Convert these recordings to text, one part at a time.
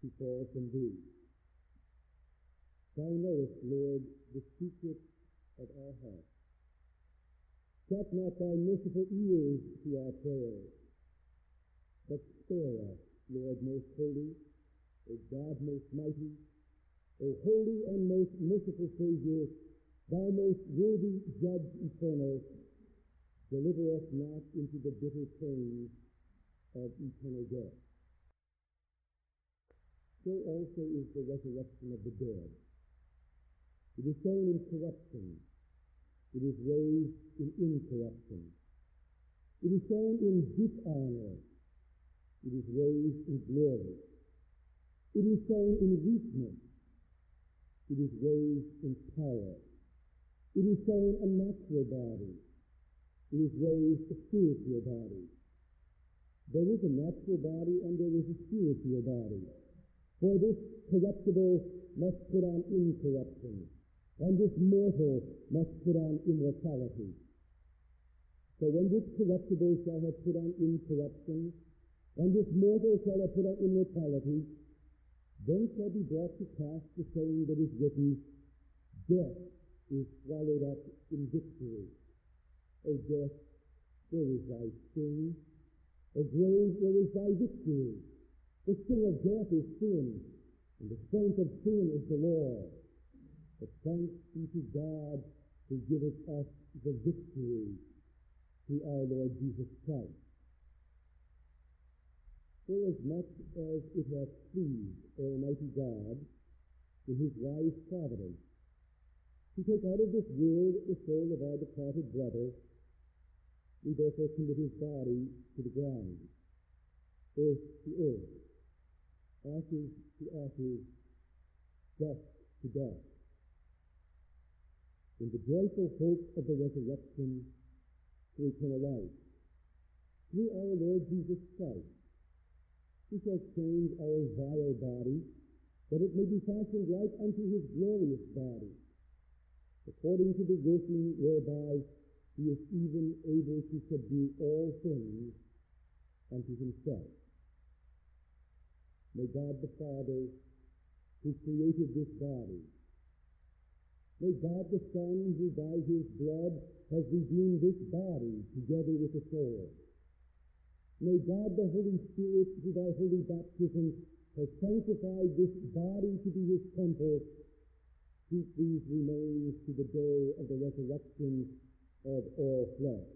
to fall from thee. Thou knowest, Lord, the secret of our hearts. Shut not thy merciful ears to our prayers, but spare us, Lord most holy, O God most mighty, O holy and most merciful Savior, thou most worthy Judge eternal, deliver us not into the bitter pains of eternal death. So also is the resurrection of the dead. It is sown in corruption. It is raised in incorruption. It is sown in dishonor. It is raised in glory. It is sown in weakness. It is raised in power. It is sown a natural body. It is raised a spiritual body. There is a natural body and there is a spiritual body. For this corruptible must put on incorruption, and this mortal must put on immortality. So when this corruptible shall have put on incorruption, and this mortal shall have put on immortality, then shall be brought to pass the saying that is written, death is swallowed up in victory. O death, where is thy sting? O grave, where is thy victory? The sting of death is sin, and the strength of sin is the law. But thanks be to God who giveth us the victory through our Lord Jesus Christ. For as much as it hath pleased Almighty God, in his wise providence, to take out of this world the soul of our departed brother, we therefore commit his body to the ground, earth to earth, ashes to ashes, dust to dust. In the joyful hope of the resurrection to eternal life, through our Lord Jesus Christ, who shall change our vile body, that it may be fashioned like unto his glorious body, according to the working whereby he is even able to subdue all things unto himself. May God the Father, who created this body, may God the Son, who by his blood has redeemed this body together with the soul, may God the Holy Spirit, who by holy baptism has sanctified this body to be his temple, keep these remains to the day of the resurrection of all flesh.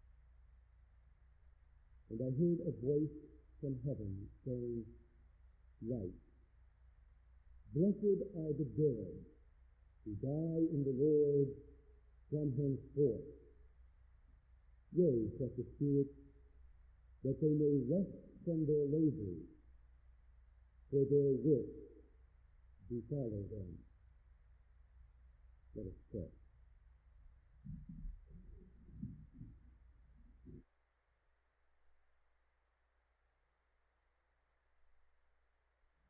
And I heard a voice from heaven saying, Write, blessed are the dead who die in the Lord from henceforth. Yea, saith the Spirit, that they may rest from their labors, for their works do follow them. Let us pray.